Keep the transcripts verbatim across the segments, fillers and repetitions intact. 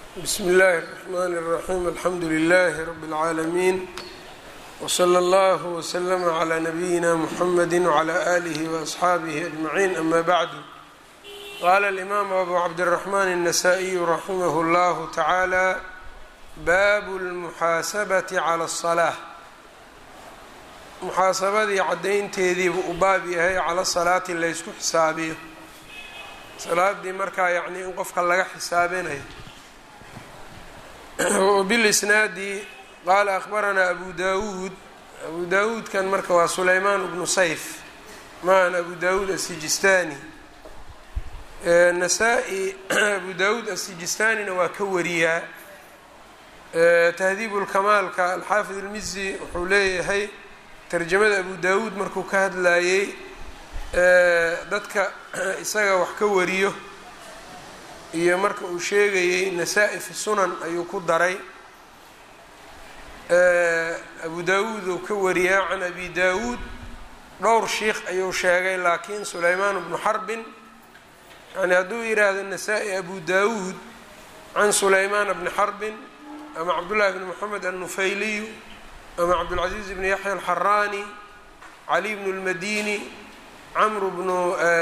بسم الله الرحمن الرحيم الحمد لله رب العالمين وصلى الله وسلم على نبينا محمد وعلى آله وأصحابه أجمعين أما بعد قال الإمام أبو عبد الرحمن النسائي رحمه الله تعالى باب المحاasبة على الصلاة muxaasabadii cadaynteediibu u baab yahay cala salaati laysku xisaabiyo salaadii markaa yacnii in qofka laga xisaabinayo bilisnaadi qaala akhbaranaa abu daawuud abu daawuudkan marka waa sulaymaan bnu sayf maan abu daawuud asijistaani nasaa-i abu daawuud asijistaanina waa ka wariyaa tahdiibu lkamaalka alxaafid ilmizi wuxuu leeyahay tarjamada abu daawuud markuu ka hadlayey dadka isaga wax ka wariyo iyo marka uu sheegayey nasaa-i fi sunan ayuu ku daray abu daawuud uu ka wariyaa can abi daawuud dhowr shiikh ayuu sheegay laakiin sulaymaan bnu xarbin yani hadduu yidhaahdo nasaa-i abu daawuud can sulaymaan bni xarbin ama cabdullaahi bni moxamed annufayliyu ama cabdulcaziiz bn yaxya alxaraani cali bnu lmadini camru bnu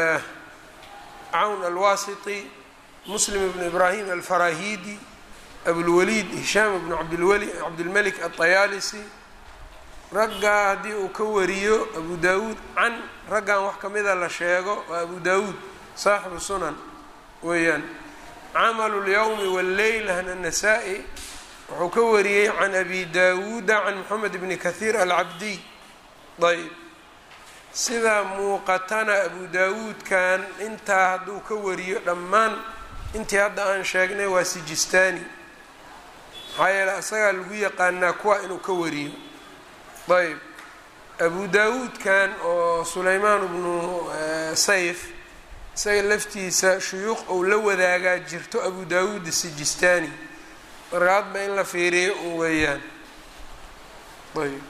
cawn alwasiti muslim bnu ibraahim alfarahidi abulwaliid hishaam bnu cabdilmelik alطayaalisi raggaa haddii uu ka wariyo abu daawuud can raggan wax kamida la sheego waa abu daawuud saaxibu sunan weeyaan camalu lyawmi walleyl-hna nasaa-i wuxuu ka wariyey can abi daawuuda can moxamed bni kahiir alcabdiy ayb sidaa muuqatana abu daawuudkan intaa hadduu ka wariyo dhammaan intii hadda aan sheegnay waa sijistaani maxaa yeele isagaa lagu yaqaanaa kuwa inuu ka wariyo ayb abu daawuudkan oo sulaymaan bnu sayf isaga laftiisa shuyuuq ou la wadaagaa jirto abu daawuud sijistaani marka hadba in la fiiriyo un weeyaan ayb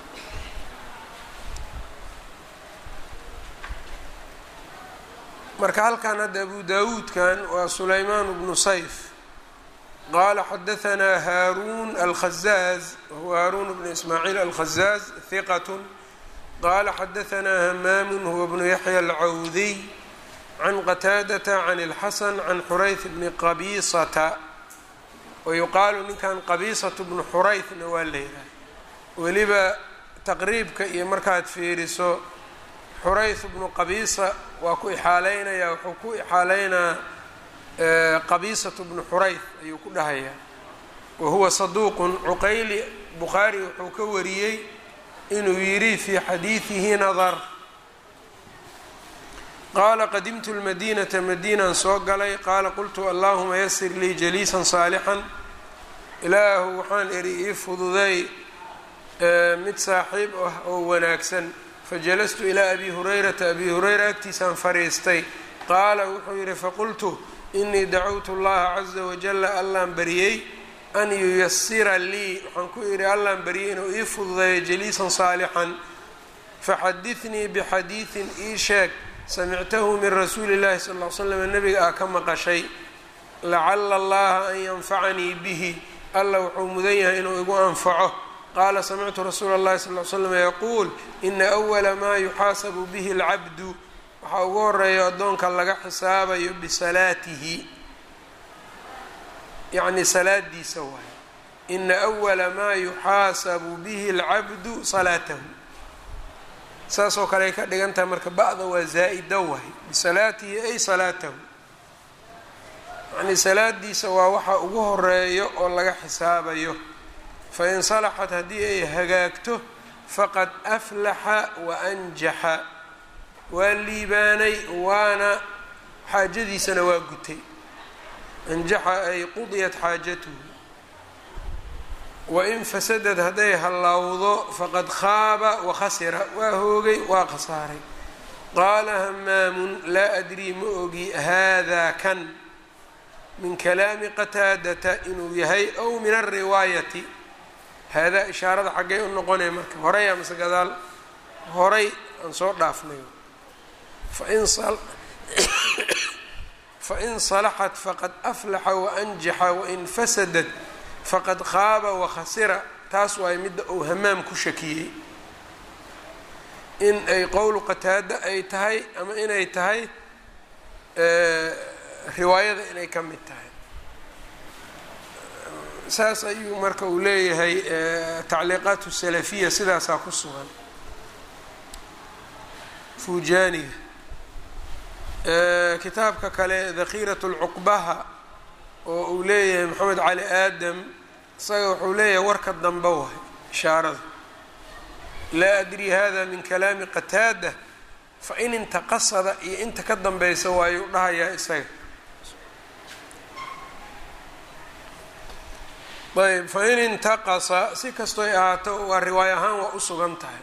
marka halkan hadda abu daawuudkan waa sulaymaan bnu sayf qaala xadahanaa haaruun alkhazaaz wahuwa haaruun bnu ismaaciil alkhazaaz hiqat qaala xadahanaa hamaamun huwa bnu yaxya alcawdiy can qataadata can اlxasan can xurayth bni qabiisata wayuqaalu ninkan qabiisatu bnu xuraythna waa leeyahay weliba taqriibka iyo markaad fiiriso xurayth bnu qabiisa waa ku ixaaleynaya wuxuu ku ixaaleynaa qabiisatu bnu xurayth ayuu ku dhahayaa wahuwa saduuqun cuqayli bukhaari wuxuu ka wariyey inuu yidhi fii xadiidihi nadar qaala qadimtu lmadiinata madiinaan soo galay qaala qultu allahuma yasir lii jaliisan saalixan ilaahu waxaan idhi ii fududay mid saaxiib ah oo wanaagsan fajalastu ilaa abi hurayrata abi hurayra agtiisaan fariistay qaala wuxuu yidhi faqultu inii dacawtu allaha caza wajalla allaan bariyey an yuyasira lii waxaan ku idhi allaan bariyey inuu ii fududeeyo jaliisan saalixan faxadithnii bixadiidin ii sheeg samictahu min rasuuli llahi sal ll slam nabiga ah ka maqashay lacala allaha an yanfacanii bihi alla wuxuu mudan yahay inuu igu anfaco qaala samictu rasuula اllahi sal l slam yaquul ina awala maa yuxaasabu bihi اlcabdu waxaa ugu horeeya addoonka laga xisaabayo bisalaatihi yacni salaadiisa waaye ina awala maa yuxaasabu bihi اlcabdu salaatahu saasoo kale ay ka dhigan tahay marka ba'da waa zaa'ida waay bisalaatihi ay salaatahu yacnii salaadiisa waa waxa ugu horeeyo oo laga xisaabayo fain salaxat haddii ay hagaagto faqad aflaxa wa anjaxa waa liibaanay waana xaajadiisana waa gutay anjaxa ay qudiyat xaajatuhu wain fasadad hadday hallawdo faqad khaaba wakhasira waa hoogay waa khasaaray qaala hamaamun laa adrii ma ogi haadaa kan min kalaami qataadata inuu yahay ow min alriwaayati haadaa ishaarada xaggay u noqonaya marka horay amase gadaal horay aan soo dhaafnay fain salaxat faqad aflaxa waanjaxa wain fasadat faqad khaaba wakhasira. taas waay midda uu hamaam ku shakiyey in ay qowlu qataada ay tahay ama inay tahay riwaayada inay ka mid tahay. saas ayuu marka uu leeyahay tacliiqaat salafiya sidaasaa ku sugan fujaniga. kitaabka kale dakhiirat lcuqbaha oo uu leeyahay maxamed cali aadam isaga wuxuu leeyahay warka dambe waay ishaarada laa adri hada min kalaami qataada fain intaqasada iyo inta ka danbeysa waayuu dhahayaa isaga. ayb fain intaqasa si kastoy ahaato waa riwaay ahaan waa u sugan tahay.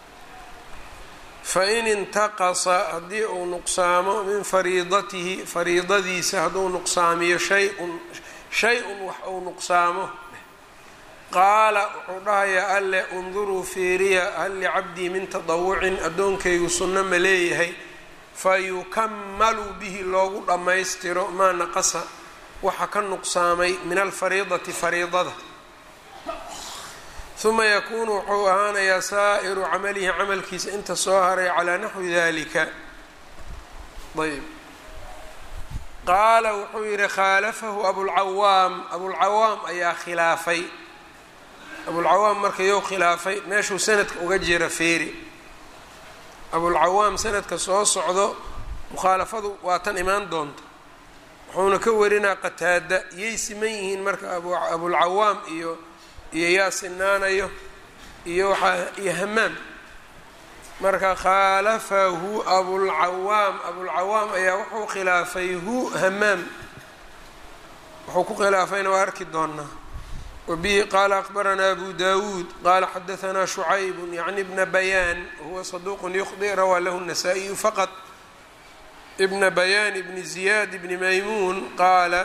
fain intaqasa haddii uu nuqsaamo min fariidatihi fariidadiisa hadduu nuqsaamiyo shay-un shay-un wax uu nuqsaamo qaala wuxuu dhahayaa alle unduruu fiiriya hal licabdii min tadawucin addoonkaygu sunno ma leeyahay fayukamalu bihi loogu dhammaystiro maa naqasa waxa ka nuqsaamay min alfariidati fariidada. uma yakuunu wuxuu ahaanayaa saa'iru camalihi camalkiisa inta soo haray calaa naxwi dalika. ayb qaala wuxuu yihi khaalafahu abulcawaam abulcawaam ayaa khilaafay. abulcawaam marka you khilaafay meeshuu sanadka uga jira feeri. abulcawaam sanadka soo socdo mukhaalafadu waa tan imaan doonta wuxuuna ka warinaa qataada yay siman yihiin marka abulcawaam iyo iyo yaa sinaanayo iyo waxaa iyo hamaam. marka khaalafahu abulcawaam abulcawaam ayaa wuxuu khilaafay hu hamaam wuxuu ku khilaafayna waa arki doonaa. wabihi qaala akbaranaa abu dawuud qaala xadahanaa shucayb yacni bna bayaan wahuwa saduuq yukhdi rawaa lahu الnasaa-iyu faqad. ibna bayaan ibni ziyaad ibni maymuun qaala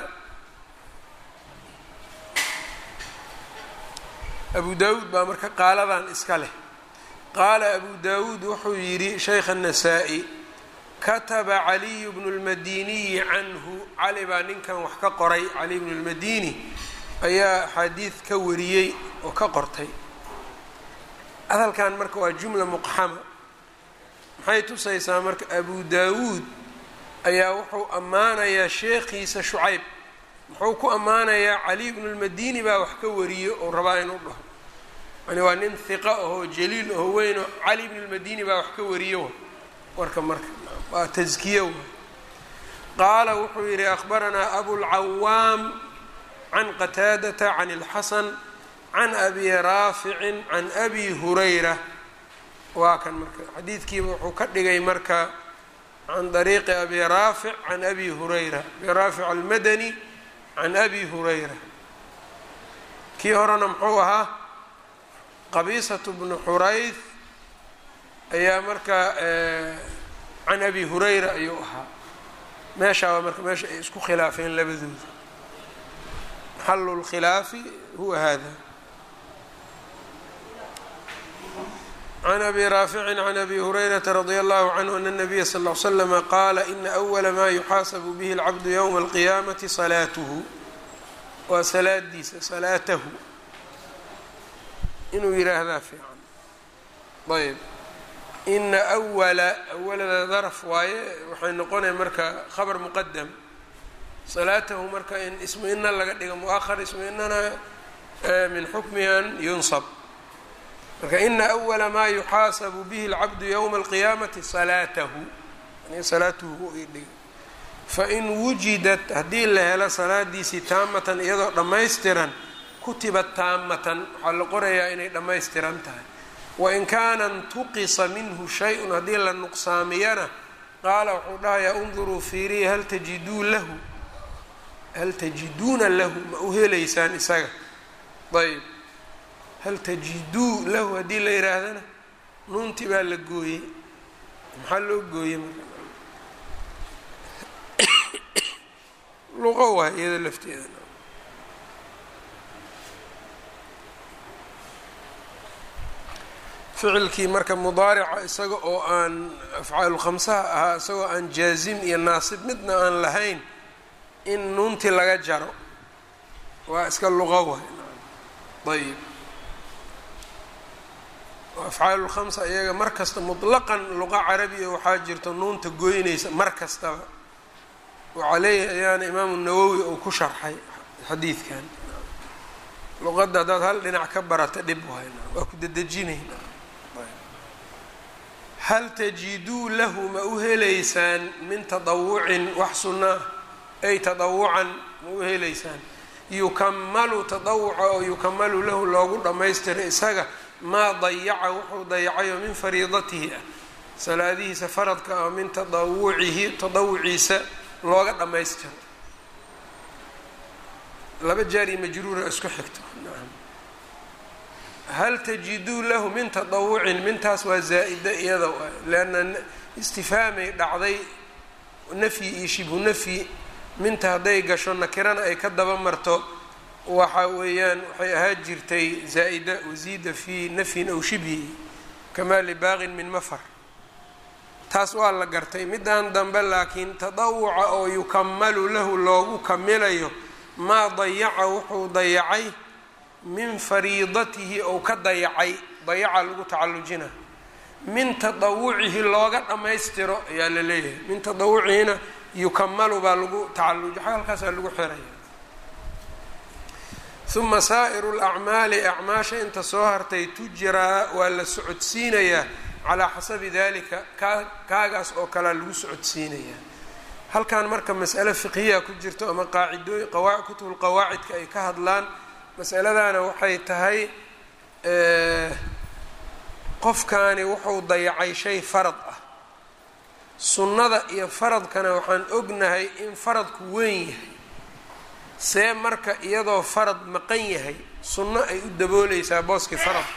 abu dawuud baa marka qaaladan iska leh. qaala abu dawuud wuxuu yidhi shaykha الnasaa-i kataba caliyu bnu اlmadiniyi canhu cali baa ninkan wax ka qoray cali bnu اlmadini ayaa axaadiid ka wariyey oo ka qortay. hadalkan marka waa jumla muqxama maxay tusaysaa marka abu dawuud ayaa wuxuu ammaanayaa sheekhiisa shucayb. muxuu ku ammaanayaa cali bnu lmadini baa wax ka wariyo oo rabaa inuu dhaho yani waa nin hiqa ahoo jaliil aho weyn oo cali bnu lmadini baa wax ka wariyo warka marka waa taskiyo. qaala wuxuu yihi akhbaranaa abulcawaam can qataadata can اlxasan can abi raaficin can abi hurayra. waa kan marka xadiidkiiba wuxuu ka dhigay marka can dariiqi abi raafic can abi hurayra abi raafic almadani can abi hurayra. kii horena muxuu ahaa qabiisatu bnu xurayth ayaa marka can abi hurayra ayuu ahaa. meeshaaba marka meesha ay isku khilaafeen labadooda. maxalu lkhilaafi huwa hada. can abi raaficin can abi hurayrata radia allahu canhu ana nabiya sal l slama qaala ina awala maa yuxaasabu bihi alcabdu ywma alqiyaamati salaatuhu waa salaadiisa salaatahu inuu yidhaahdaa fiican. ayb ina awala awalada darf waaye waxay noqonaya marka khabar muqadam salaatahu marka in ismu ina laga dhigo muahar ismu inana min xukmi an yunsab. marka ina awala maa yuxaasabu bihi alcabdu ywma alqiyaamati salaatahu salaatuhu dhig. fain wujidat haddii la helo salaadiisii taamatan iyadoo dhammaystiran kutibat taamatan waxaa la qorayaa inay dhammaystiran tahay. wain kaana ntuqisa minhu shay-un haddii la nuqsaamiyana qaala wuxuu dhahayaa unduruu fiiriya hal tajiduu lahu hal tajiduuna lahu ma u helaysaan isaga. ayb hal tajiduu lahu haddii la yihaahdana nuunti baa la gooyey. maxaa loo gooyey marka luqo waay iyada lafteeda. ficilkii marka mudaarica isaga oo aan afcaalu khamsaha ahaa isagoo aan jaazim iyo naasib midna aan lahayn in nuuntii laga jaro waa iska luqa waay ayb afcaalu lkhamsa iyaga mar kasta mutlaqan luqa carabiya waxaa jirta nuunta goynaysa mar kastaba wacaleyhi ayaana imaamu nawowi uu ku sharxay xadiidkan luqadda haddaad hal dhinac ka barata dhib wayna waa ku dedejinayna hal tajiduu lahu ma u helaysaan min tadawucin wax sunnaa ay tadawucan ma u helaysaan yukamalu tadawuca oo yukamalu lahu loogu dhammaystiray isaga maa dayaca wuxuu dayacayo min fariidatihi ah salaadihiisa faradka ah min tadawucihi tadawuciisa looga dhammaystiro laba jaari majruura isku xigto hal tajiduu lahu min tadawucin mintaas waa zaa'ida iyada leanna istifaamay dhacday nafyi iyo shibhu nafyi minta hadday gasho nakirana ay ka daba marto waxa weeyaan waxay ahaa jirtay zaa'ida wasiida fii nafyin aw shibhi kamaa libaaqin min mafar taas waa la gartay midaan dambe laakiin tadawuca oo yukamalu lahu loogu kamilayo maa dayaca wuxuu dayacay min fariidatihi ou ka dayacay dayaca lagu tacallujina min tadawucihi looga dhammaystiro ayaa la leeyahay min tadawucihina yukamalu baa lagu tacalluj halkaasaa lagu xiraya uma saa'iru lacmaali acmaasha inta soo hartay tujiraa waa la socodsiinayaa calaa xasabi dalika kaa kaagaas oo kalea lagu socodsiinayaa halkan marka mas'ale fiqhiya ku jirto ama qaacidooy qawa kutubulqawaacidka ay ka hadlaan masaladana waxay tahay qofkaani wuxuu dayacay shay farad ah sunnada iyo faradkana waxaan ognahay in faradku weyn yahay see marka iyadoo farad maqan yahay sunno ay u dabooleysaa booskii faradka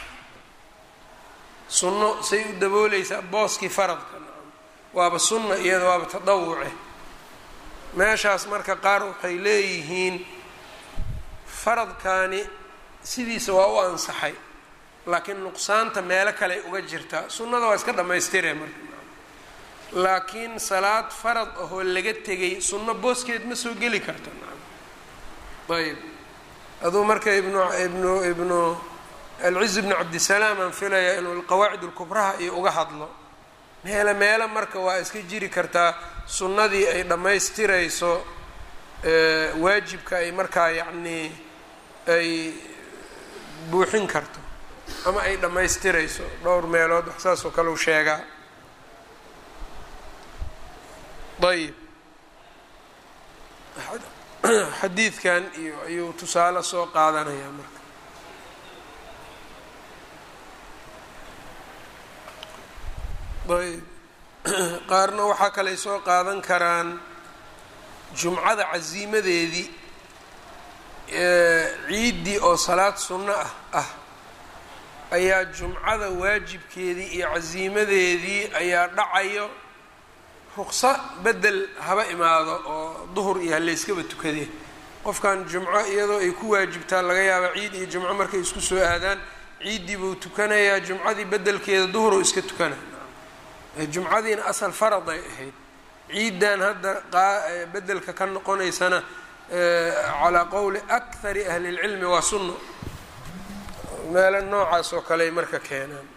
sunno say u dabooleysaa booskii faradka waaba sunna iyada waaba tadawuce meeshaas marka qaar waxay leeyihiin faradkaani sidiisa waa u ansaxay laakiin nuqsaanta meelo kale ay uga jirtaa sunnada waa iska dhammaystiree marka laakiin salaad farad ahoo laga tegay sunno booskeed ma soo geli karto ayb aduu marka ibnu ibnu ibnu alciz ibnu cabdisalaam aan filayaa inuu alqawaacid alkubraha iyo uga hadlo meelo meelo marka waa iska jiri kartaa sunnadii ay dhammaystirayso waajibka ay markaa yacnii ay buuxin karto ama ay dhammaystirayso dhowr meelood wax saas oo kale u sheegaa ayb xadiidkan iyo ayuu tusaale soo qaadanayaa marka ayb qaarna waxaa kaley soo qaadan karaan jumcada casiimadeedii ciiddii oo salaad sunno ah ah ayaa jumcada waajibkeedii iyo casiimadeedii ayaa dhacayo ruqsa bedel haba imaado oo duhur iyo hallayskaba tukadee qofkan jumco iyadoo ay ku waajibtaa laga yaaba ciid iyo jumco markay isku soo aadaan ciiddii buu tukanayaa jumcadii bedelkeeda duhuruu iska tukanaya jumcadiina asal farad ay ahayd ciiddan hadda bedelka ka noqonaysana calaa qowli akthari ahli lcilmi waa sunno meelo noocaas oo kale ay marka keenaan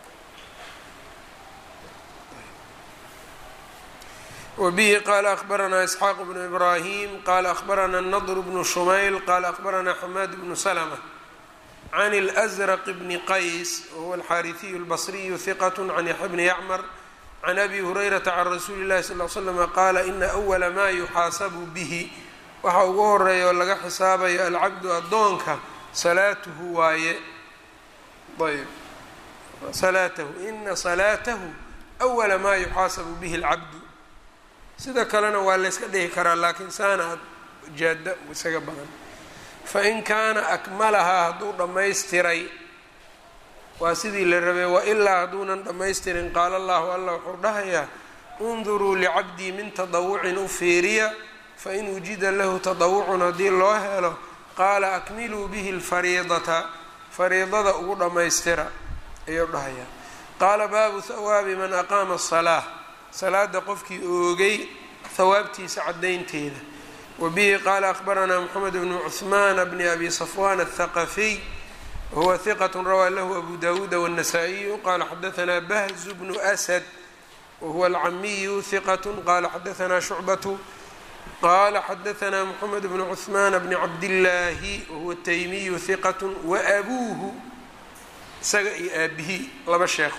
wbihi qala akhbaranaa isxaaq bnu ibrahim qala akhbarana nadr bnu shumayl qala akhbarana xamaad bnu slma can اlأzrq bni qays wahuwa alxaariثiyu اlbصriyu hiqat can yaxya bni yacmar can abi hurayrata can rasuuli اllahi sal l slm qaala ina أwala ma yuxaasabu bihi waxa ugu horeeya oo laga xisaabayo alcabdu addoonka salaatuhu waaye ayb salaatahu ina salaatahu أwala ma yuxaasabu bihi اlcabdu sida kalena waa layska dhihi karaa laakiin saana ad jaada isaga badan fain kaana akmalahaa hadduu dhammaystiray waa sidii la rabay wailaa hadduunan dhammaystirin qaala allahu allah wuxuu dhahayaa unduruu licabdii min tadawucin u fiiriya fain wujida lahu tadawucun haddii loo helo qaala akmiluu bihi lfariidata fariidada ugu dhammaystira ayuu dhahayaa qaala baabu hawaabi man aqaama asalaa salaada qofkii oogay hawaabtiisa caddaynteeda وبه qال أخبرنا محمد بن عثمان بن أبي صفوان الثقفي وهو ثقة روى له أبو داود والنسائي قال xدثنا بهز بن أسد وهو العمي ثقة قال xدثنا شعبة قال xدثنا محمد بن عثمان بن عبد الله وهو التيمي ثقة وأبوه isaga iyo aabihi laba sheekh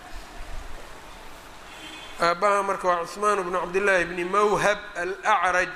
aabaha marka waa cثmaan بن cabdاللahi بن mwhb الأعrج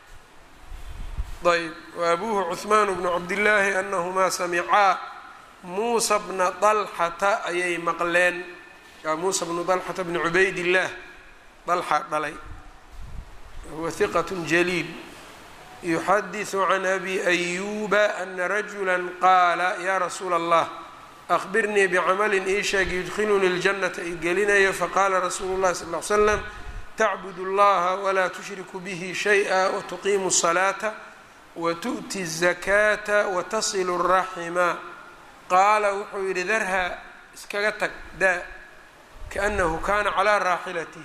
ayb وأbuuhu cثmaan بن cabdاللahi أنahmaa samicaa muuسى بna طلxata ayay maqleen muuسى بن طلxة بن عubayd الlah طلxa dhalay huwa ثiqة جليل يxadiث عن أbي أyuba أna رaجuلا qaala ya rasuula الlah أخبرنii بcمل ii sheeg يدkilnii الجنة i gelinayo faqاla rasuulu الlahi صلى اه عل سلم تcbd الlaha وlaa تشhriku bه شhيئا وتqiimu الصلاaةa وتؤتي الزكاة وتصل الرaحma qaala wuxuu yihi darha iskaga tag daa kaأnahu kana calىa raaxilatihi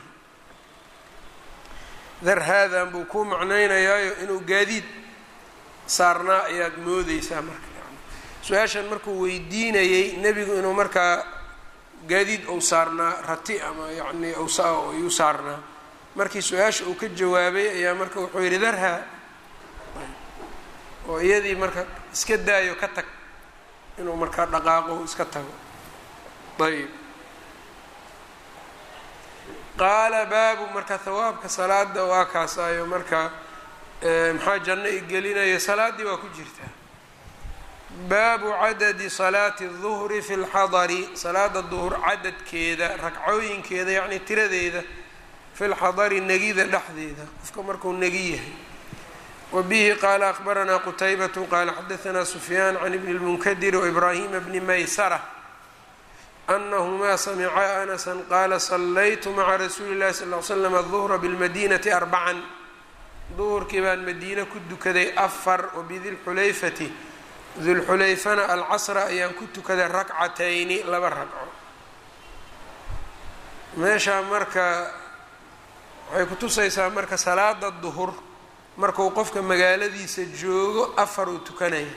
dar haadan buu kuu macnaynayaayo inuu gaadiid saarnaa ayaad moodeysaa marka su-aashan markuu weydiinayey nebigu inuu markaa gaadiid ou saarnaa rati ama yacnii ayuu saarnaa markii su-aasha uu ka jawaabay ayaa marka wuxuu yidhi darha oo iyadii marka iska daayo ka tag inuu markaa dhaqaaqo iska tago ayb qaala baabu marka hawaabka salaada waa kaasaayo marka maxaa janno i gelinayo salaaddii waa ku jirtaa baabu cadadi salaati الظuhri fi اlxadari salaada duhur cadadkeeda ragcooyinkeeda yacni tiradeeda fi lxadari negida dhexdeeda qofka markuu negi yahay wabihi qaala akhbaranaa qutaybatu qaala xadaثanaa sufyaan can ibni اlmunkadir وإbrahima bni maysara anahumaa samicaa anasa qaala salaytu maca rasuuli اllahi sal ly slam الظuhra bاlmadinati arbacan duhurkii baan madiine ku dukaday afar wabidi lxulayfati dulxulayfana alcasra ayaan ku tukaday rakcatayni laba ragco meeshaa marka waxay kutusaysaa marka salaada duhur markuu qofka magaaladiisa joogo afar uu tukanaya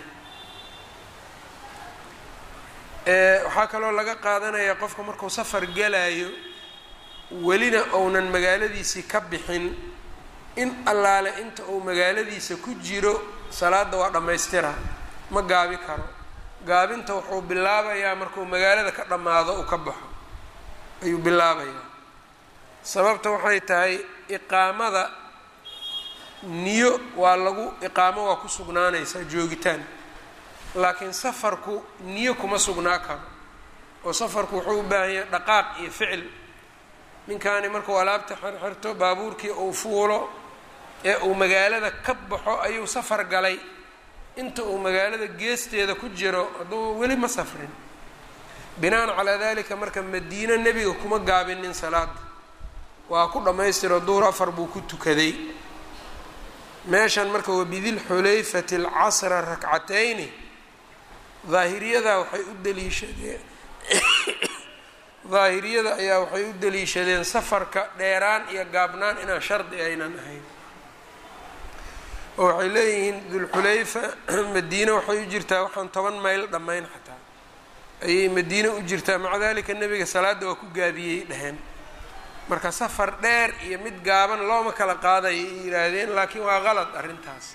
waxaa kaloo laga qaadanayaa qofka markuu safar galayo welina ounan magaaladiisii ka bixin in allaale inta uu magaaladiisa ku jiro salaada waa dhammaystira ma gaabi karo gaabinta wuxuu bilaabayaa markuu magaalada ka dhammaado uu ka baxo ayuu bilaabayaa sababta waxay tahay iqaamada niyo waa lagu iqaamo waa ku sugnaanaysaa joogitaan laakiin safarku niyo kuma sugnaa karo oo safarku wuxuu u baahan yahay dhaqaaq iyo ficil ninkaani markuu alaabta xirxirto baabuurkii uu fuulo ee uu magaalada ka baxo ayuu safar galay inta uu magaalada geesteeda ku jiro hadduu weli ma safrin binaan calaa dalika marka madiine nebiga kuma gaabinin salaada waa ku dhammaystiro duhur afar buu ku tukaday meeshan marka wabidilxulayfati alcasra rakcatayni daahiriyada waxay u daliishadeen daahiriyada ayaa waxay u daliishadeen safarka dheeraan iyo gaabnaan inaan shardi aynan ahayn oo waxay leeyihiin dulxulayfa madiine waxay u jirtaa waxaan toban mayl dhammayn xataa ayay madiine u jirtaa maca dalika nebiga salaadda waa ku gaabiyey dheheen marka safar dheer iyo mid gaaban looma kala qaadayay yihaahdeen laakiin waa qalad arrintaas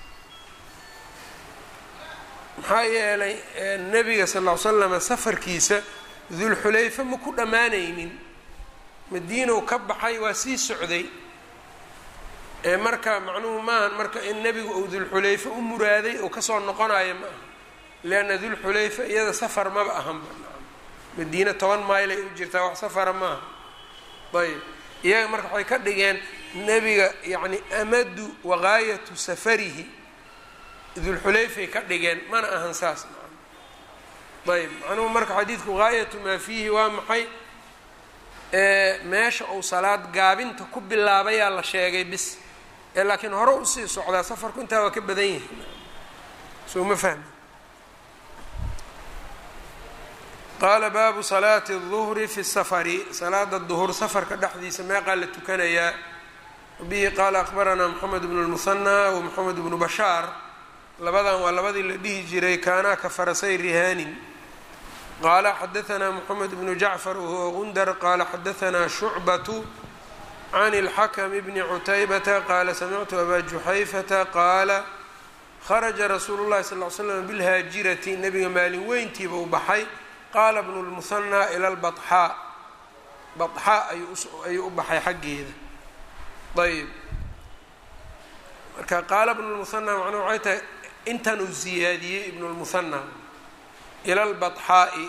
maxaa yeelay nebiga sal ll ly slama safarkiisa dulxulayfa ma ku dhammaanaynin madiinow ka baxay waa sii socday ee marka macnuhu maahan marka in nebigu uu dulxulayfa u muraaday oo kasoo noqonayo ma aha leanna dulxulayfa iyada safar maba ahanba madiine toban mayl ay u jirtaa wax safara maaha ayb iyaga marka waxay ka dhigeen nebiga yacni amadu wagaayatu safarihi dulxulayfay ka dhigeen mana ahan saas ayb macnuhu marka xadiidku gaayatu maa fiihi waa maxay meesha uu salaad gaabinta ku bilaabayaa la sheegay bis ee laakiin hore usii socdaa safarku intaa waa ka badan yahay soo ma fahmi qaala baabu salaati الظuhri fi الsafari salaada duhur safarka dhexdiisa meeqaa la tukanayaa bihi qaala akhbaranaa moxamed bnu lmuhanaa wa moxamed bnu bashaar labadan waa labadii la dhihi jiray kaanaa ka farasay rihaanin qaala xadaanaa moxamed bnu jacfar wahuwa gundar qaala xadaanaa shucbatu can اlxakm bni cutaybata qaala samictu abaa juxayfata qaala kharaja rasuulu llahi sal l slam bilhaajirati nabiga maalin weyntiiba u baxay qaala bnu lmuhanaa ila lbaxaa baxaa ayuu u baxay xaggeeda ayb marka qaala bnu lmuhanaa macnuu waxay tahay intan uu ziyaadiyey ibnu lmuhanaa ila lbaxaa'i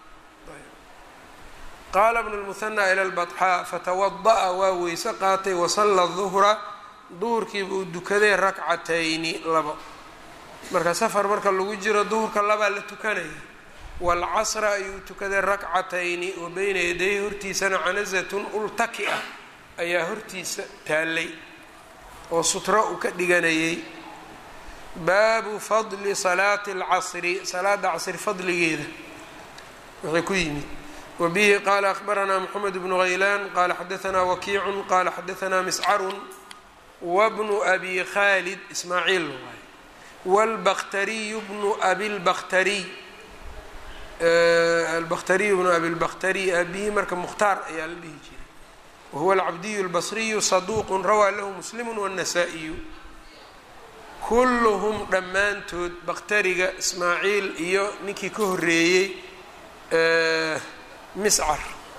qaala bnu lmuhanaa ila lbaxaa fatawada'a waa weyse qaatay wasalla duhra duhurkiiba uu dukaday rakcatayni labo marka safar marka lagu jiro duhurka labaa la tukanaya waalcasra ayuu tukaday rakcatayni wa beyna yadayhi hortiisana canazatun ultaki ah ayaa hortiisa taallay oo sutro uu ka dhiganayay baabu fadli salaati اlcasri salaada casri fadligeeda waxay ku yimid wabihi qaala akhbaranaa moxamed bnu haylaan qaala xadaanaa wakiicun qaala xadaanaa miscarun wabnu abi khaalid ismaaciil waay wاlbakhtariyu bnu abilbakhtariy albakhtariyu bnu abilbakhtariy abihi marka mukhtaar ayaa la dhihi jiray wahuwa alcabdiyu اlbasriyu saduuqu rawaa lahu muslimu wالnasaa-iyu kulluhum dhammaantood bakhtariga ismaaciil iyo ninkii ka horeeyey miscar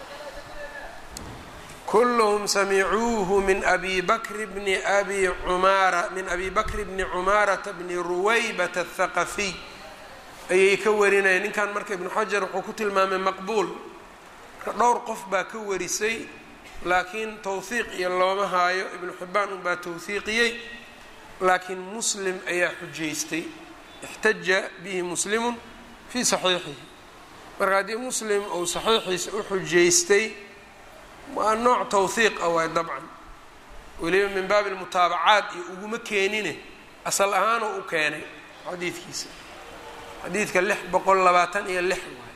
kulluhum samicuuhu min abi bakri bni abi cumaara min abi bakri bni cumaarata bni ruwaybata athaqafiy ayay ka warinayeen ninkan marka ibnu xajar wuxuu ku tilmaamay maqbuul marka dhowr qof baa ka warisay laakiin towhiiq iyo looma haayo ibnu xibbaan unbaa towhiiqiyey laakiin muslim ayaa xujaystay ixtaja bihi muslimun fii saxiixihi marka haddii muslim uu saxiixiisa u xujaystay waa nooc towhiiq ah waay dabcan weliba min baabi lmutaabacaat iyo uguma keenine asal ahaanoo u keenay xadiidkiisa xadiidka lix boqol labaatan iyo lix waay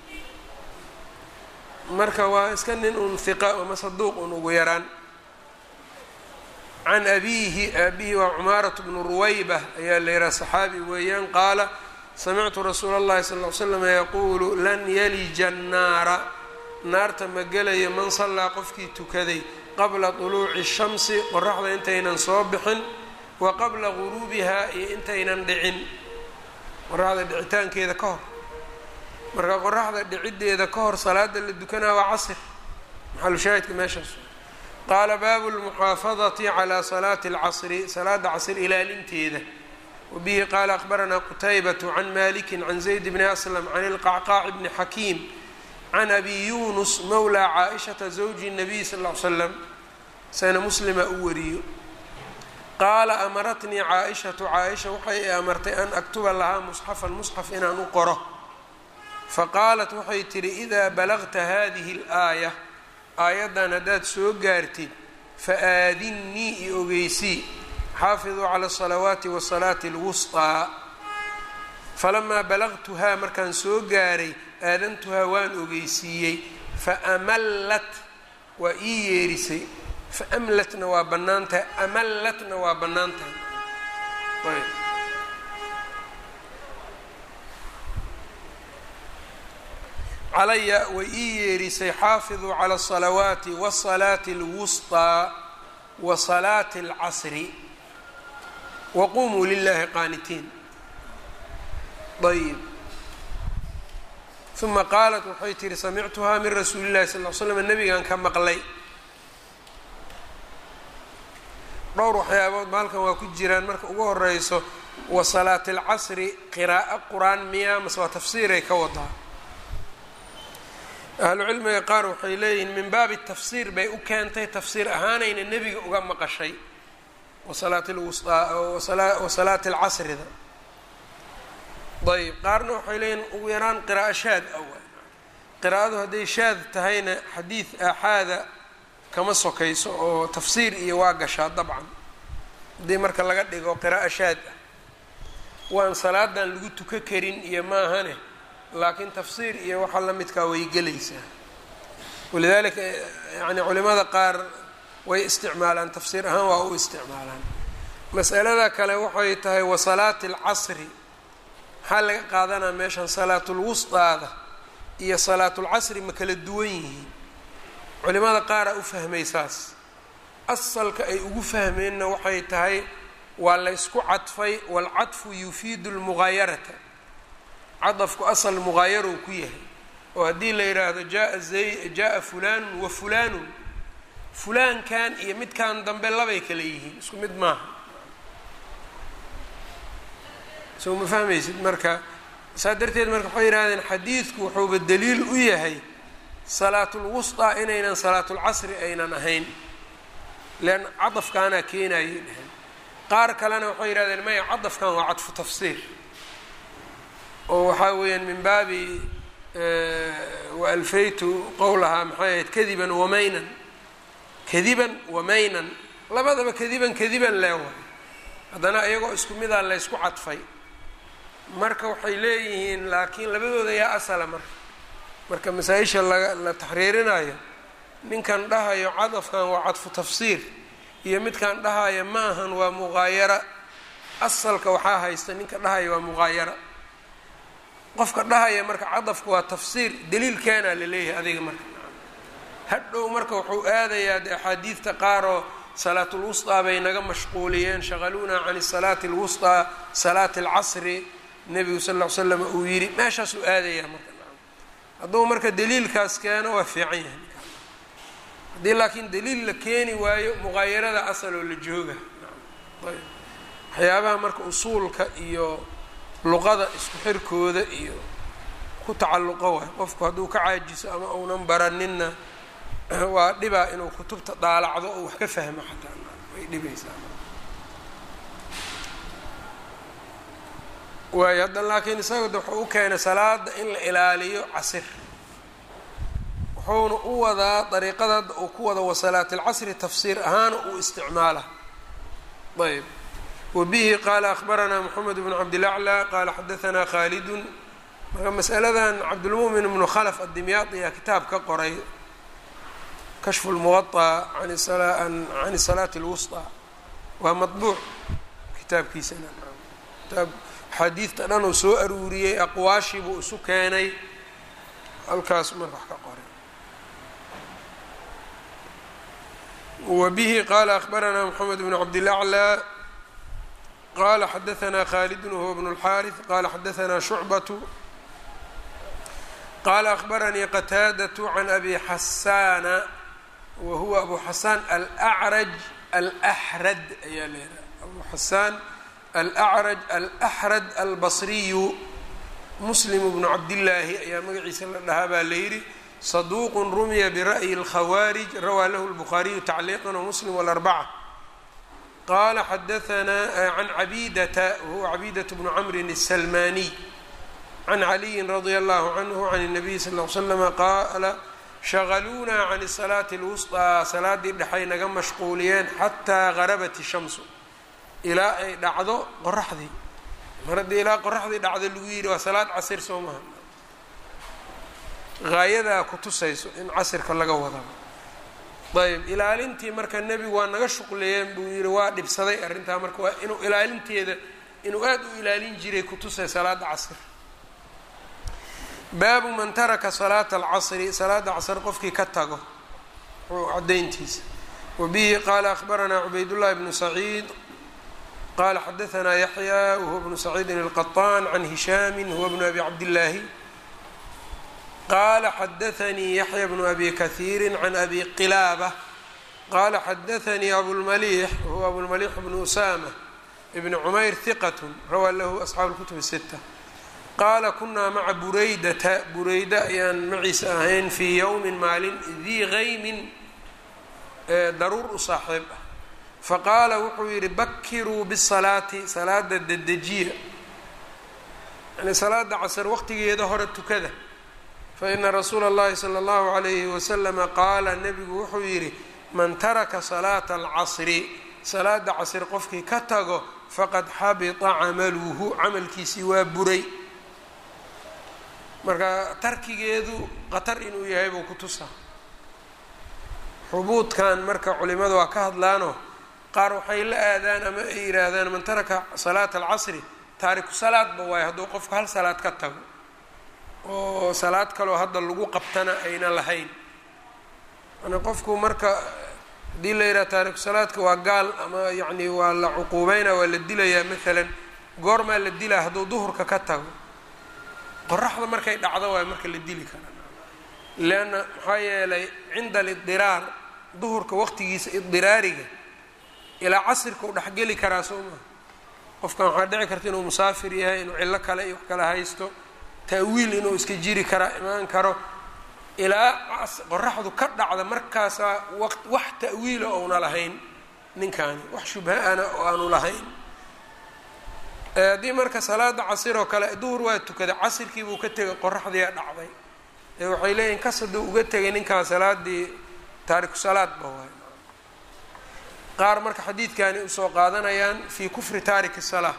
marka waa iska nin un hiqa ama saduuq un ugu yaraan can abiihi aabihi waa cumaaratu bnu ruwayba ayaa la yihaha saxaabi weeyaan qaala samictu rasuula اllahi sal ly slam yaquulu lan yalija annaara naarta ma gelaya man sallaa qofkii tukaday qabla طuluuci الshamsi qoraxda intaynan soo bixin wa qabla guruubihaa iyo intaynan dhicin qoraxda dhicitaankeeda ka hor marka qoraxda dhiciddeeda ka hor salaada la dukanaa waa casr maxalu shaahidka meeshaas qaala baabu lmuxaafadati calaa salaati اlcasri salaada casr ilaalinteeda wabihi qaala akhbaranaa qutaybatu can maliki can zayd bni aslam can ilqacqaaci bni xakiim can abi yunus mawlaa caaishata zawji الnabiy sal ll ly slam sana muslima u wariyo qaala amaratnii caaishatu caaisha waxay i amartay an aktuba lahaa musxafan musxaf inaan u qoro faqaalat waxay tidhi idaa balagta hadihi اlaaya aayaddan haddaad soo gaartid faaadinnii i ogeysii xaafiduu cala الsalawaati wasalaati اlwusطaa falamaa balagtuhaa markaan soo gaaray aadantuhaa waan ogeysiiyey faamallat waa ii yeerisay faamlatna waa bannaan tahay amallatna waa bannaan tahay ayb calaya way ii yeerisay xaafiduu cala الsalawaati wasalaati اlwusطaa wa salaati اlcasri waqumuu lilahi qaanitiin ayb uma qaalat waxay tihi samictuhaa min rasuuli اllahi sal ly slam nabigan ka maqlay dhowr waxyaabood maalkan waa ku jiraan marka ugu horeyso wa salaati اlcasri qiraa'o qur-aan miyaa mase waa tafsiiray ka wadaa ahlu cilmiga qaar waxay leeyihiin min baabi tafsiir bay u keentay tafsiir ahaanayna nebiga uga maqashay wasalaati lwustaa wasalaati alcasrida ayb qaarna waxay leeyihin ugu yaraan qiraa'o shaad awal qiraa'adu hadday shaad tahayna xadiid aaxaada kama sokayso oo tafsiir iyo waa gashaa dabcan haddii marka laga dhigo qiraa'o shaad ah waan salaadan lagu tuka karin iyo maahane laakiin tafsiir iyo waxa la midkaa way gelaysaa walidaalika yani culimada qaar way isticmaalaan tafsiir ahaan waa u isticmaalaan. mas'alada kale waxay tahay wa salaati alcasri maxaa laga qaadanaa meeshan salaatulwusdaada iyo salaatulcasri ma kala duwan yihiin. culimada qaaraa u fahmay saas, asalka ay ugu fahmeenna waxay tahay waa la ysku cadfay, waalcadfu yufiidu lmugaayarata, cadafku asal mugaayarou ku yahay, oo haddii la yidhaahdo jaa zay jaa-a fulaanun wa fulaanun, fulaankan iyo midkan dambe labay kala yihiin, isku mid maaha. soo ma fahmaysid marka saa darteed marka waxay yidhahdeen xadiidku wuxuuba daliil u yahay salaatulwusطaa inaynan salaatulcasri aynan ahayn, leanna cadafkaanaa keenayay dheheen. qaar kalena waxay yidhahdeen maya, cadafkan waa cadfu tafsiir oo waxaa weeyaan min baabi waalfaytu qowlahaa maxay ahayd kadiban wamaynan, kadiban wamaynan, labadaba kadiban kadiban leewahay, haddana iyagoo isku midaa la ysku cadfay. marka waxay leeyihiin laakiin labadooda yaa asala marka marka masaa-isha laga la taxriirinayo, ninkan dhahayo cadafkan waa cadfu tafsiir iyo midkan dhahayo ma ahan waa mugaayara, asalka waxaa haysta ninka dhahaya waa mugaayara. qofka dhahaya marka cadafku waa tafsiir daliilkeenaa la leeyahay adiga marka hadhow marka wuxuu aadayaa de axaadiidta qaaroo salaatulwusطaa bay naga mashquuliyeen, shaqaluunaa can salaati اlwusطaa salaati اlcasri, nebigu sal ll ly slam uu yidhi, meeshaasuu aadayaa marka. hadduu marka daliilkaas keeno waa fiican yahay. haddii laakiin daliil la keeni waayo mugaayarada asaloo la jooga. ayb waxyaabaha marka usuulka iyo luqada isku xirkooda iyo ku tacalluqo waay, qofku hadduu ka caajiso ama uunan baraninna waa dhibaa inuu kutubta daalacdo oo wax ka fahmo, xataa way dhibaysaa. waayo hadda laakiin isaga de wuxuu u keenay salaada in la ilaaliyo casir, wuxuuna u wadaa dariiqada hadda uu ku wada wasalaati alcasri tafsiir ahaan uu isticmaala. ayb wabihi qaala akhbaranaa moxamed bnu cabdilaclى qaala xadaanaa khaalidun. marka masaladan cabdulmu'min bnu khalf addimyaadiya kitaab ka qoray kashfu lmuwaطa can salaati اlwusطى, waa maطbuuc kitaabkiisana, kitaab axaadiidta dhan uu soo aruuriyey, aqwaashii buu isu keenay, halkaas marka wax ka qoray. wabihi qaala akhbaranaa moxamed bnu cabdilaclى qaala xadaanaa khaalidun wahuwa bnu اlxaariث qaala xadaanaa shucbatu qaala akhbaranii qataadatu can abi xasaana wahuwa abu xasaan alأcraj alaxrad ayaa leedahay, abu xasaan alأcraj alaxrad albasriyu muslim bnu cabdillaahi ayaa magaciisa la dhahaa baa la yidhi. saduuq rumiya bira'yi اlkhawaarij rawaa lahu اlbukhaariyu tacliiqan wamuslim wاlarbaca. qaala xadaanaa can cabidata wahuwa cabidata bnu camrin الsalmaniy can caliyin radia allahu canhu can الnabiy sal ll ly slama qaala shaqaluunaa can salaati اlwusطىa, salaadii dhexay naga mashquuliyeen xataa garabat الshamsu, ilaa ay dhacdo qoraxdii. mar haddii ilaa qoraxdii dhacdo lagu yidhi waa salaad casir soo maha, haayadaa ku tusayso in casirka laga wada. ayb ilaalintii marka nebigu waa naga shuqleeyeen buu yidhi, waa dhibsaday arrintaa marka waa inuu ilaalinteeda inuu aada u ilaalin jiray kutusay salaada casr. baabu man taraka salaata alcasri, salaada casr qofkii ka tago cadayntiisa. wabihi qaala akhbaranaa cubaydullahi bnu saciid qaala xadaanaa yaxya wahuwa bnu saciidin alqaطaan can hishaami huwa bnu abi cabdillaahi qaala xadaanii yaxya bnu abi kahiiri can abi qilaaba qaala xadaanii abulmaliix wahuwa abulmaliix bnu usama ibni cumayr hiqat rawaa lahu asxaabu اlkutub الsita. qaala kunaa maca buraydata, burayda ayaan maciisa ahayn fii yowmin maalin dii gaymin daruur u saaxiib ah. faqaala wuxuu yidhi bakiruu bisalaati, salaada dedejiya, yani salaada casr waqtigeeda hore tukada. faina rasuula اllahi salى اllahu عalayhi waslama qaala, nebigu wuxuu yidhi man taraka salaata alcasri, salaada casr qofkii ka tago faqad xabita camaluhu, camalkiisii waa buray. marka tarkigeedu qatar inuu yahay buu ku tusaa. xubuudkan marka culimadu waa ka hadlaano qaar waxay la aadaan ama ay yihaahdaan man taraka salaata alcasri taariku salaadba waayo hadduu qofku hal salaad ka tago oo salaad kaloo hadda lagu qabtana ayna lahayn yani qofku marka haddii la yidhaha taariku salaadka waa gaal ama yacni waa la cuquubeynaa waa la dilayaa maalan goormaa la dilaa hadduu duhurka ka tago qoraxda markay dhacdo waayo marka la dili karaa leanna maxaa yeelay cinda alidiraar duhurka waqtigiisa idiraariga ilaa casirka u dhexgeli karaa soo maha qofkan waxaa dhici karta inuu musaafir yahay inuu cillo kale iyo wax kale haysto ta'wiil inuu iska jiri karaa imaan karo ilaa qoraxdu ka dhacda markaasaa waq wax ta'wiila ouna lahayn ninkaani wax shubha-ana oo aanu lahayn haddii marka salaada casir oo kale duhur waa tukaday casirkii buu ka tegay qoraxdiiaa dhacday ee waxay leeyihin kas hadduu uga tegay ninkaa salaadii taariku salaadba waay qaar marka xadiidkani usoo qaadanayaan fii kufri taariki salaa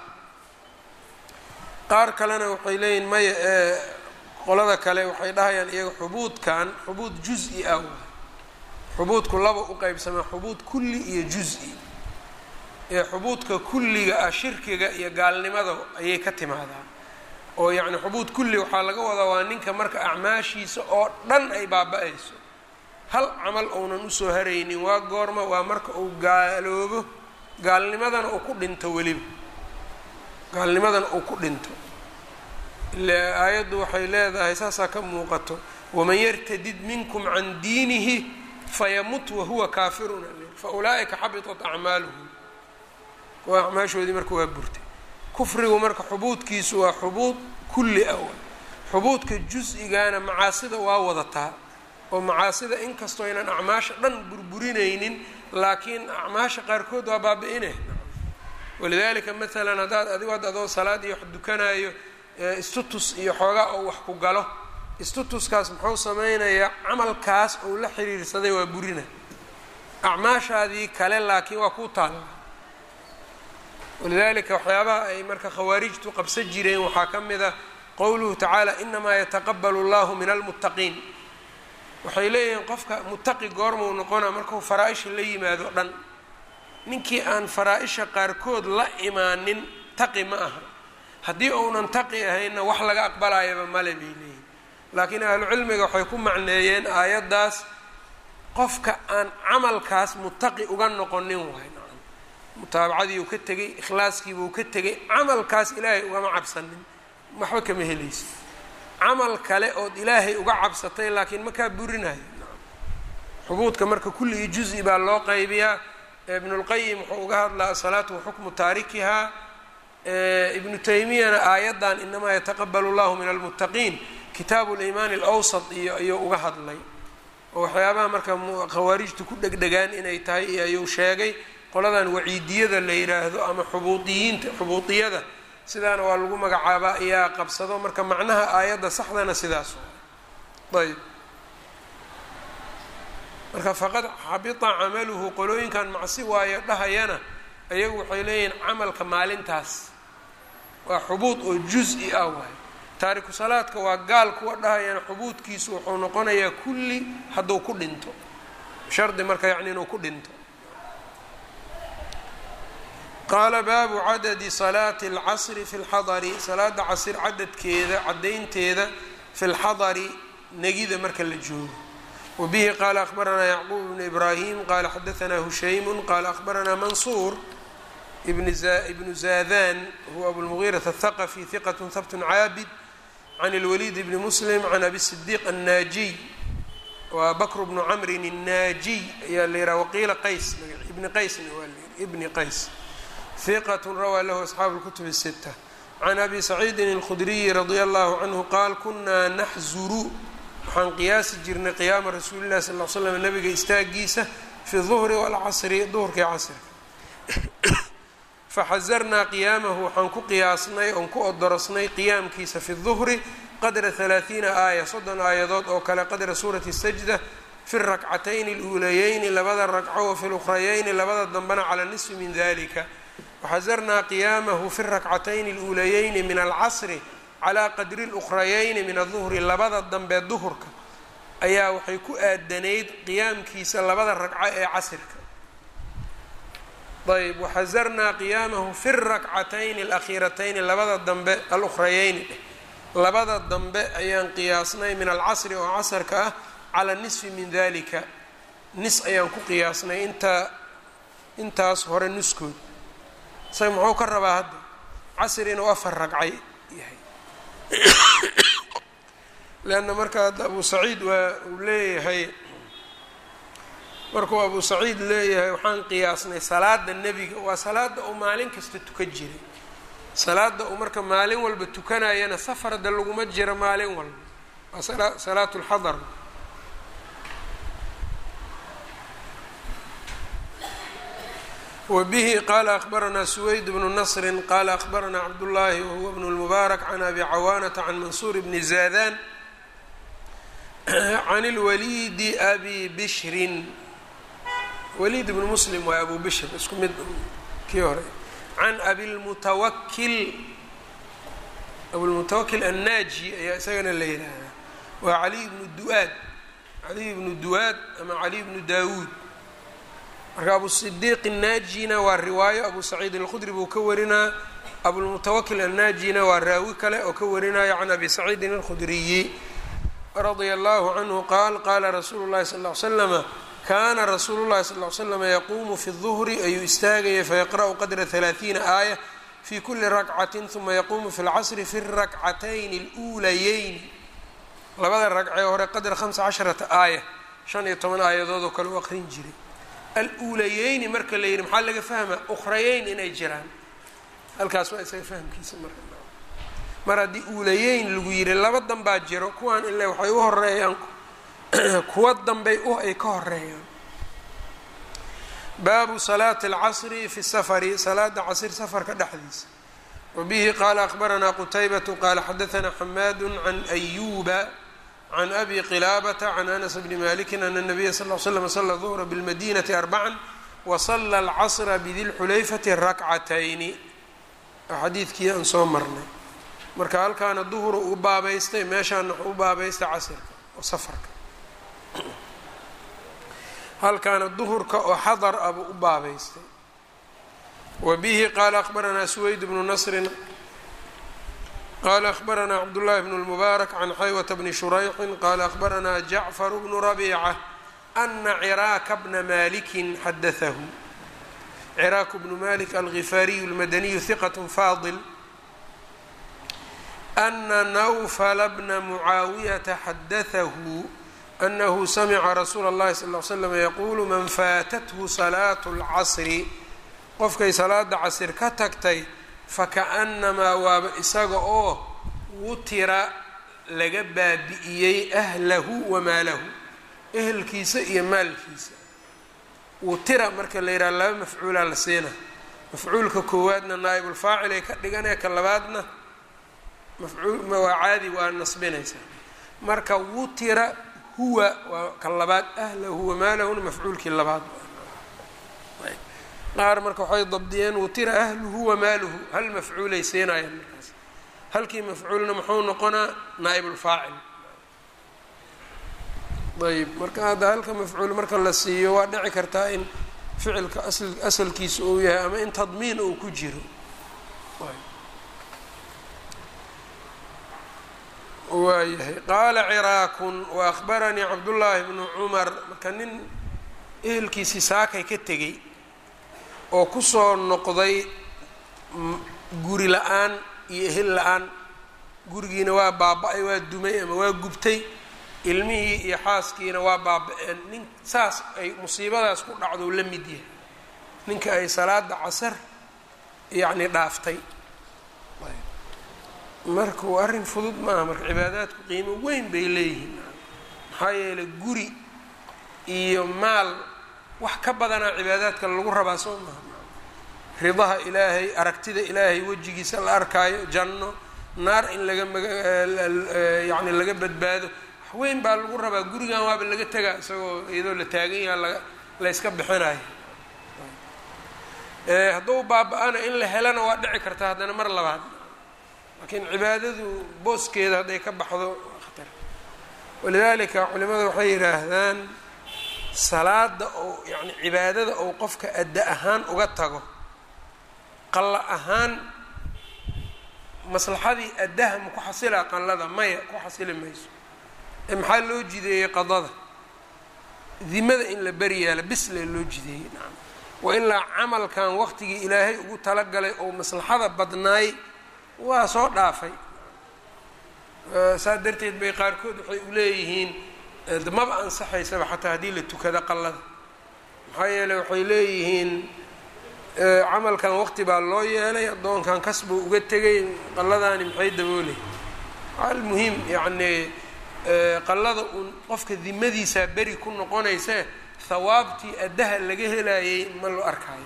qaar kalena waxay leeyihin maya ee qolada kale waxay dhahayaan iyaga xubuudkan xubuud juz-i ah waay xubuudku laba u qeybsamaa xubuud kulli iyo juz-i ee xubuudka kulliga ah shirkiga iyo gaalnimada ayay ka timaadaa oo yacni xubuud kulli waxaa laga wadaa waa ninka marka acmaashiisa oo dhan ay baaba-ayso hal camal ounan usoo haraynin waa goorma waa marka uu gaaloobo gaalnimadana uu ku dhinto weliba gaalnimadana uu ku dhinto ile aayaddu waxay leedahay saasaa ka muuqato waman yartadid minkum can diinihi fayamut wahuwa kaafirun fa ulaa'ika xabitat acmaaluhum kuwa acmaashoodii marka waa burtay kufrigu marka xubuudkiisu waa xubuud kulli ah xubuudka juz-igana macaasida waa wadataa oo macaasida inkastoo aynan acmaasha dhan burburinaynin laakiin acmaasha qaarkood waa baabi-ine walidaalika maalan haddaad adigo ad adoo salaad iyo wax dukanaayo istutus iyo xoogaa oo wax ku galo istutuskaas muxuu sameynayaa camalkaas ou la xiriirsaday waa burina acmaashaadii kale laakiin waa kuu taalla walidaalika waxyaabaha ay marka khawaarijtu qabsan jireen waxaa ka mid a qowluhu tacaala inamaa yataqabalu allahu min almuttaqiin waxay leeyihiin qofka muttaqi goormau noqona markuu faraa-isha la yimaado dhan ninkii aan faraa-isha qaarkood la imaanin taqi ma aha haddii uunan taqi ahaynna wax laga aqbalayaba male bay leeyihin laakiin ahlucilmiga waxay ku macneeyeen aayaddaas qofka aan camalkaas muttaqi uga noqonin waay mutaabacadii uu ka tegay ikhlaaskiibuu ka tegay camalkaas ilaahay ugama cabsanin waxba kama helaysa camal kale ood ilaahay uga cabsatay laakiin makaa burinayo xubuudka marka kulligii juz-i baa loo qaybiyaa ibnulqayim wuxuu uga hadlaa asalaatu waxukmu taarikihaa ibnu taymiyana aayaddan inamaa yataqabalu llahu min almuttaqiin kitaabu liimaani alawsat iyo ayuu uga hadlay oo waxyaabaha marka khawaarijtu ku dhegdhegaan inay tahay iyo ayuu sheegay qoladan waciidiyada la yidhaahdo ama xubuudiyiinta xubuudiyada sidaana waa lagu magacaabaa ayaa qabsado marka macnaha aayadda saxdana sidaas ayb marka faqad xabita camaluhu qolooyinkan macsi waayo dhahayana ayagu waxay leeyihiin camalka maalintaas waa xubuud oo juz-i ah waay taariku salaadka waa gaal kuwa dhahayana xubuudkiisu wuxuu noqonayaa kulli hadduu ku dhinto shardi marka yacni inuu ku dhinto qaala baabu cadadi salaati alcasri fi lxadari salaada casir cadadkeeda caddaynteeda fi lxadari negida marka la joogo wabihi qaala akhbaranaa yacquub ibnu ibraahim qaala xadaanaa hushaymun qaala akhbaranaa mansuur ibnu zaadan huwa abulmugiirat athaqafi hiqat habtun caabid can اlwaliid bni muslim can abi sidiiq annaajiy waa bakr bnu camrin الnaajiy ayaa la yihaha waqiila qays ibni qaysna waa la yihi ibni qays hiqat rawaa lahu asxaabu اlkutub الsita can abi saciidin اlkhudriyi radia allahu canhu qaal kunaa naxzuru waxaan qiyaasi jirnay qiyaama rasuuli llahi sal l slam nabiga istaagiisa fi duhri wاlcasri duhurkii casrka faxazarnaa qiyaamahu waxaan ku qiyaasnay oon ku odorosnay qiyaamkiisa fi duhri qadra halaaiina aaya soddon aayadood oo kale qadra suurati sajda fi rakcatayni اluulayeyni labada ragco wa fi lukhrayeyni labada dambena cala nisfi min dalika waxazarnaa qiyaamahu fi rakcatayni اluulayeyni min alcasri calaa qadri اlukhrayeyni min aduhri labada dambe duhurka ayaa waxay ku aadanayd qiyaamkiisa labada ragco ee casirka. ayb waxasarnaa qiyaamahu fi rakcatayni alakhiiratayni labada dambe alukhrayeyni labada dambe ayaan qiyaasnay min alcasri oo casarka ah cala nisfi min dalika nis ayaan ku qiyaasnay intaa intaas hore nuskood. say muxuu ka rabaa hadda casr inuu afar ragcay yahay leanna marka hadda abu saciid waa uu leeyahay markuu abu saciid leeyahay waxaan qiyaasnay salaada nebiga waa salaada uu maalin kasta tukan jiray. salaada uu marka maalin walba tukanayana safarda laguma jiro maalin walba waa salaatu lxadar. wbihi qala akbaranaa suwayd bnu nasri qala akbaranaa cabdullaahi wahuwa bnu lmubaarak can abi cawaanata can mansuur bni zaadan can lwaliidi abi bishrin. waliid ibnu muslim waa abu bishr isku mid kii hore. can abilmutawakil abulmutawakil annaaji ayaa isagana la yidhaahdaa waa caliy bnu duaad caliy bnu duwaad ama caliy bnu daawuud. marka abu sidiiq annaajina waa riwaayo abu saciid alkhudri buu ka warinaa. abulmutawakil annaajina waa raawi kale oo ka warinaya can abi saciidin alkhudriyi radia allahu canhu qaal qaala rasuulu llahi sal ll ly slama kaana rasuulu llahi sal ly slama yaquumu fi duhri ayuu istaagaya fayaqra'u qadra halaaiina aaya fi kuli rakcatin uma yaquumu fi lcasri fi rakcatayni aluulayeyni labada ragcee hore qadra hamsa casharata aaya shan iyo toban aayadood oo kale u aqrin jiray. aluulayeyni marka la yidhi maxaa laga fahmaa ukhrayeyn inay jiraan halkaas waa isaga fahmkiisa marka mar haddii uulayeyn lagu yidhi laba danbaa jiro kuwaan ile waxay u horeeyaan kuwa danbay u ay ka horeeyaan. baabu salaati alcasri fi safari salaada casir safarka dhexdiisa. wabihi qaala akbaranaa qutaybatu qaala xadaanaa xamaadu can ayuuba can abi qilaabata can anas bni maliki ana nabiya sal l slam sala duhra bilmadinati arbacan wasala alcasra bidilxulayfati rakcatayni. xadiidkii aan soo marnay marka halkaana duhru u baabaystay meeshaana u baabaystay casirka oo safarka halkaana duhurka oo xadar abuu u baabaystay. wabihi qaala akbaranaa suwayd bnu nasrin qala akbaranaa cabdullahi bn lmubaarak can xaywata bni shurayxin qala akbaranaa jacfar bnu rabiica ana ciraaka bna malikin xadaahu. ciraaku bnu malik algifaariyu almadaniyu hiqat faadil ana nawfala bna mucaawiyata xadaahu anahu samica rasuula اllahi sal l slam yaquulu man faatathu salaatu اlcasri qofkay salaada casir ka tagtay fakaأnamaa waaba isaga oo wutira laga baabi'iyey ahlahu wamaalahu ehelkiisa iyo maalkiisa. wutira marka la yidhaha laba mafcuulaa la siina mafcuulka koowaadna naa'ibulfaacil ay ka dhiganee ka labaadna mafcuul waa caadi waa nasbinaysaa. marka wutira huwa waa ka labaad ahlahu wamaalahuna mafcuulkii labaad. qaar marka waxay dabdiyeen wutira ahluhu wamaaluhu hal mafcuulay siinayaan markaas halkii mafcuulna muxuu noqonaa naa'ibulfaacil. ayb marka hadda halka mafcuul marka la siiyo waa dhici kartaa in ficilka asalkiisa uu yahay ama in tadmiin uu ku jiro. waayahay qaala ciraakun wa akhbaranii cabdullaahi bnu cumar marka nin ehelkiisii saakay ka tegey oo kusoo noqday guri la-aan iyo ehel la-aan gurigiina waa baaba-ay waa dumay ama waa gubtay ilmihii iyo xaaskiina waa baaba-een nin saas ay musiibadaas ku dhacdo la mid yahay ninka ay salaada casar yacni dhaaftay. marka waa arrin fudud maaha marka cibaadaadku qiimo weyn bay leeyihiin maxaa yeelay guri iyo maal wax ka badanaa cibaadaadka lagu rabaa soo maha ridaha ilaahay aragtida ilaahay wejigiisa la arkaayo janno naar in laga yani laga badbaado wax weyn baa lagu rabaa. gurigan waaba laga tegaa isagoo iyadoo la taagan yaha la la yska bixinayo. hadduu baaba-ana in la helana waa dhici karta haddana mar labaad laakiin cibaadadu booskeeda hadday ka baxdo khatar. walidaalika culimada waxay yidhaahdaan salaada oo yani cibaadada ou qofka adda ahaan uga tago qalla ahaan maslaxadii addaha ma ku xasilaa qallada maya ku xasili mayso ee maxaa loo jideeyey qadada dimada in la beri yaala bisle loo jideeyey nacam wa ilaa camalkan waqtigii ilaahay ugu talagalay oo maslaxada badnaay waa soo dhaafay saa darteed bay qaarkood waxay u leeyihiin maba ansaxaysaba xataa haddii la tukado qallada maxaa yeeley waxay leeyihiin camalkan waqti baa loo yeelay addoonkan kasbuu uga tegay qalladaani maxay daboolay almuhim yacni qallada uun qofka dimadiisaa beri ku noqonayse hawaabtii addaha laga helayay ma loo arkaayo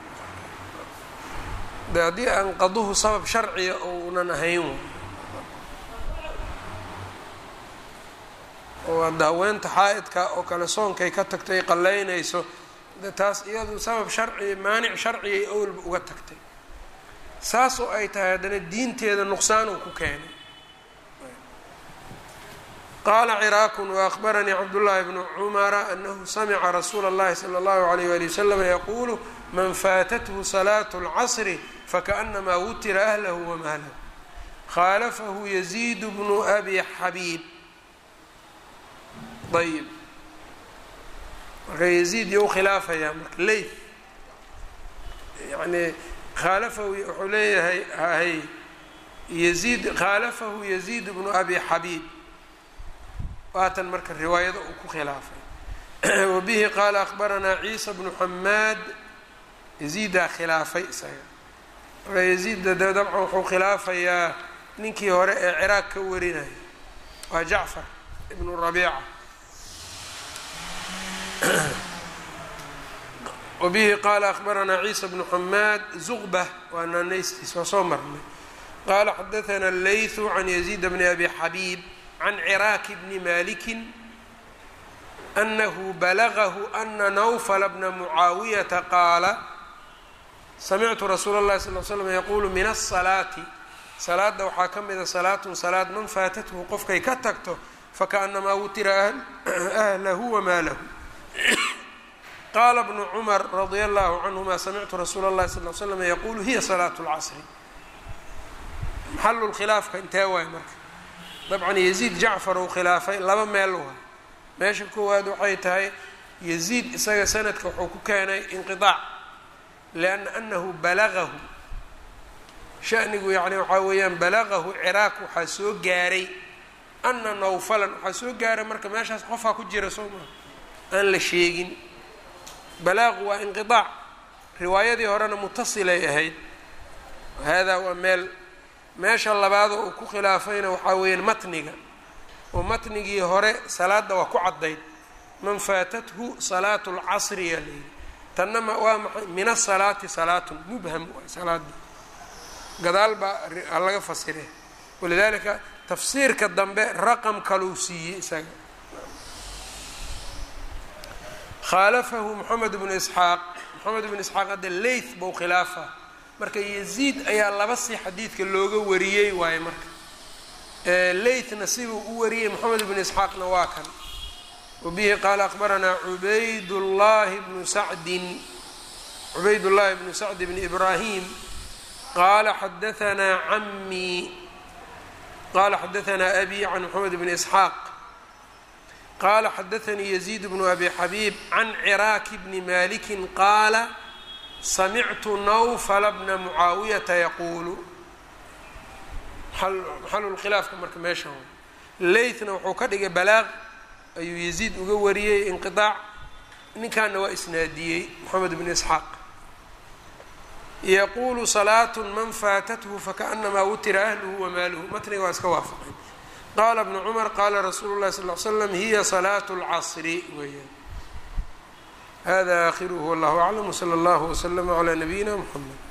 de haddii aan qaduhu sabab sharciya ounan ahayn oo hadda haweenta xaa-idka oo kale soonkay ka tagtay qallaynayso de taas iyadu sabab sharciya maanic sharciyay awalba uga tagtay saas oo ay tahay haddana diinteeda nuqsaan uu ku keenay qaala ciraakun waأkhbaranii cabdullaahi bnu cumara anahu samica rasuula اllahi salى اllahu عalayh wali wasalam yaquulu man faatathu salaatu اlcasri fakaأnamaa wutira ahlahu wamaalahu khaalafahu yaziid bnu abi xabiib ayb marka yaziid you khilaafayaa marka leyth yani khaalafahu wuxuu leeyahay hay yaziid khaalafahu yaziid bnu abi xabiib waatan marka riwaayada uu ku khilaafay wabihi qaala akhbaranaa ciisa bnu xamaad yaziidaa khilaafay isaga marka yaziidda de dabcan wuxuu khilaafayaa ninkii hore ee ciraaq ka warinaya waa jacfar ibnu rabiica wabihi qaala akhbaranaa ciisa bnu xamaad zuqbah waa naanaystiis waa soo marnay qaala xadaثana leythu can yaziid bni abi xabiib can ciraaki bni maliki anahu balagahu ana nawfla bna mucaawiyata qaala samictu rasuula اllahi sal l slam yaquulu min asalaati salaada waxaa ka mida salaatun salaad man faatathu qofkay ka tagto fakaأnamaa wutira ahlahu wamaalahu qaala bnu cumar radia allahu canhuma samictu rasuula اllahi sal l slam yaquulu hiya salaatu اlcasri maxalu lkhilaafka intee waay marka dabcan yaziid jacfar uu khilaafay laba meel waay meesha koowaad waxay tahay yaziid isaga sanadka wuxuu ku keenay inqiطaac lianna anahu balagahu shanigu yani waxaa weeyaan balagahu ciraaq waxaa soo gaaray ana nawfalan waxaa soo gaaray marka meeshaas qofaa ku jira soo maa aan la sheegin balaaqu waa inqiطaac riwaayadii horena mutasilay ahayd haadaa waa meel meesha labaadoo uu ku khilaafayna waxaa weeyaan matniga oo matnigii hore salaada waa ku caddayd man faatathu salaatu اlcasri yaa layidhi tanna ma waa maxay min asalaati salaatun mubham waay salaadii gadaal baa laga fasire walidaalika tafsiirka dambe raqam kaluu siiyey isaga khaalafahu moxamed bnu isxaaq moxamed bnu isxaaq hadda leyth bou khilaafa marka yaziid ayaa laba si xadiidka looga wariyey waaye marka leythna sibuu u wariyey moxamed bnu isxaaqna waa kan wabihi qaala akhbaranaa cubaydullaahi bnu sacdin cubaydullaahi bnu sacd bni ibraahim qaala xadaanaa camii qaala xadaanaa abi can moxamed bni isxaaq qaala xadaanii yaziid bnu abi xabiib can ciraaki bni maliki qaala samictu nawfla bna mucaawiyata yaquulu maxalu lkhilaafka marka meesha leythna wuxuu ka dhigay balaaq ayuu yaziid uga wariyey inqiطaac ninkaana waa isnaadiyey moxamed bn isxaaq yaquulu salaatu man faatathu fakaأnamaa wutira ahluhu wamaaluhu matniga waa iska waafaqay qaala bnu cumar qaala rasuulu اlahi sal l slam hiya salaatu اlcasri weeyaan hada akhiruhu wallahu aclam wslى اllahu wslama عlى nabiyina mxamed